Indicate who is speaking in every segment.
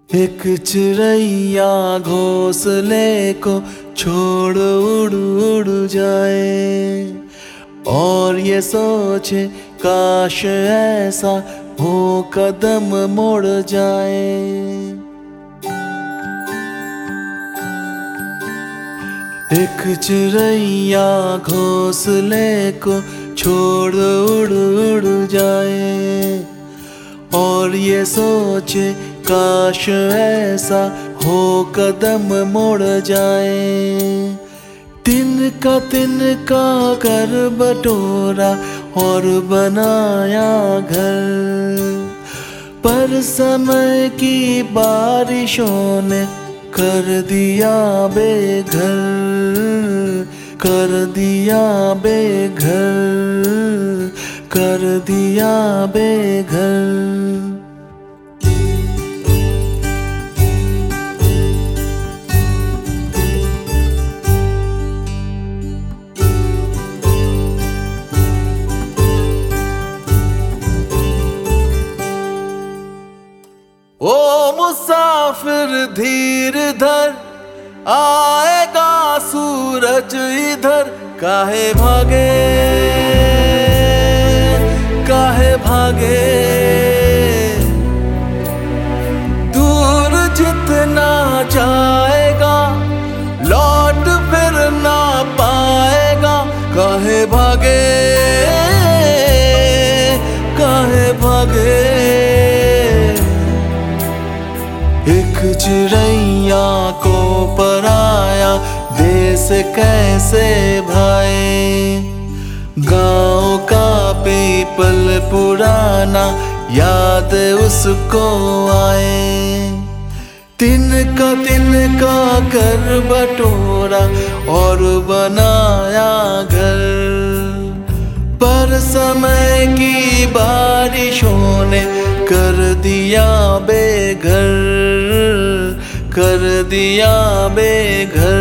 Speaker 1: एक चिड़ैया घोंसले को छोड़ उड़ उड़ जाए और ये सोचे काश ऐसा हो कदम मुड़ जाए। एक चिड़ैया घोंसले को छोड़ उड़ उड़ जाए और ये सोचे काश ऐसा हो कदम मुड़ जाए। तिनका कर बटोरा और बनाया घर, पर समय की बारिशों ने कर दिया बेघर, कर दिया बेघर, कर दिया बेघर। ओ मुसाफिर धीर धर, आएगा सूरज इधर। काहे भागे, काहे भागे, दूर जितना जाएगा लौट फिर ना पाएगा। काहे भागे, काहे भागे। एक चिड़ैया को पराया देश कैसे भाए, गाँव का पीपल पुराना याद उसको आए। तिनका कर बटोरा और बनाया घर, पर समय की बारिशों ने कर दिया बेघर, कर दिया बेघर,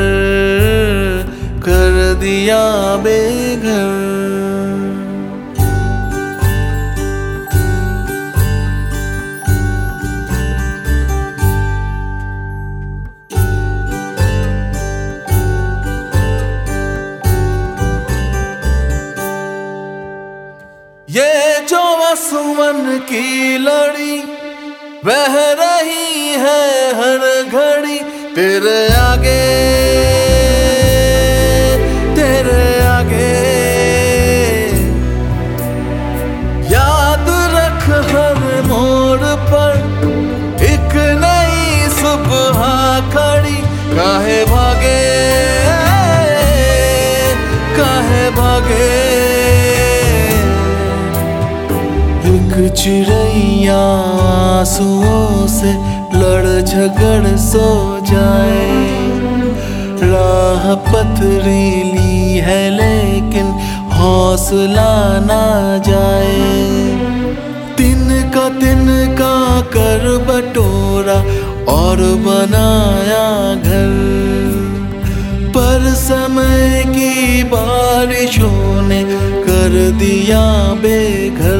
Speaker 1: कर दिया बेघर। ये जो आसमान की लड़ी बह रही है हर घड़ी, तेरे आगे, तेरे आगे। याद रख हर मोड़ पर एक नई सुबह खड़ी। काहे भागे, काहे भागे। एक चिड़ैया आंसुओं से लड़ झगड़ सो जाए, राह पथरीली है लेकिन हौसला ना जाए। तिनका कर बटोरा और बनाया घर, पर समय की बारिशों ने कर दिया बेघर,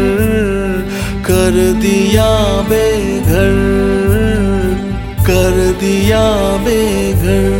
Speaker 1: कर दिया बेघर, कर दिया बेघर।